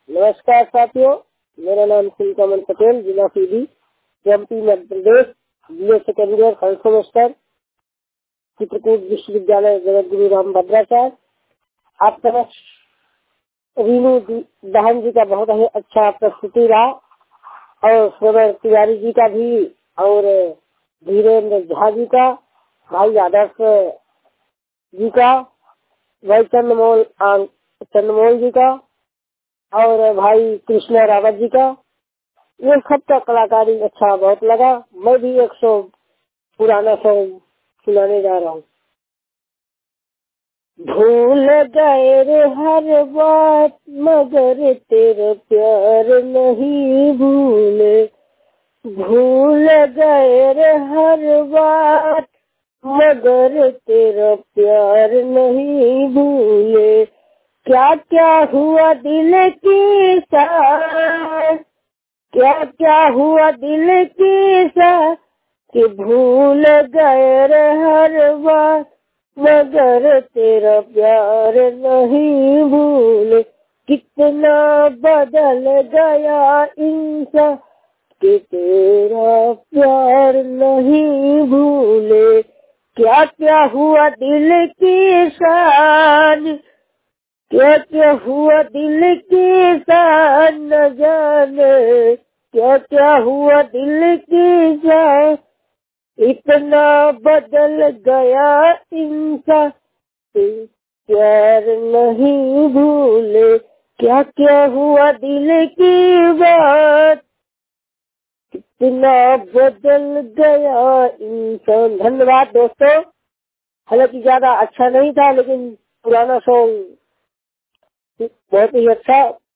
नमस्कार साथियों, मेरा नाम कमल पटेल, जिला Sidhi, MP Madhya Pradesh, BA second year first semester, Chitrakoot विश्वविद्यालय, जगत गुरु राम भद्राचार्य। आप तरफ रीनू बहन जी का बहुत ही अच्छा प्रस्तुति रहा और श्रवण तिवारी जी का भी और धीरेन्द्र झा जी का, भाई आदर्श जी का, भाई चंद्रमोल जी का और भाई कृष्णा रावत जी का। ये सबका कलाकारी अच्छा बहुत लगा। मैं भी 100 पुराना सॉन्ग सुनाने जा रहा हूँ। भूल गए रे हर बात मगर तेरा प्यार नहीं भूले, भूल गए रे हर बात मगर तेरा प्यार नहीं भूले। क्या क्या हुआ दिल की साथ, क्या क्या हुआ दिल की साथ कि भूल गए रे हर बात मगर तेरा प्यार नहीं भूले। कितना बदल गया इंसान कि तेरा प्यार नहीं भूले। क्या क्या हुआ दिल की शान, क्या क्या हुआ दिल की शान न जाने, क्या क्या हुआ दिल की शान। इतना बदल गया इंसान प्यार नहीं भूले। क्या क्या हुआ दिल की बात, कितना बदल गया इंसान। धन्यवाद दोस्तों। हालांकि ज्यादा अच्छा नहीं था लेकिन पुराना सॉन्ग बहुत ही अच्छा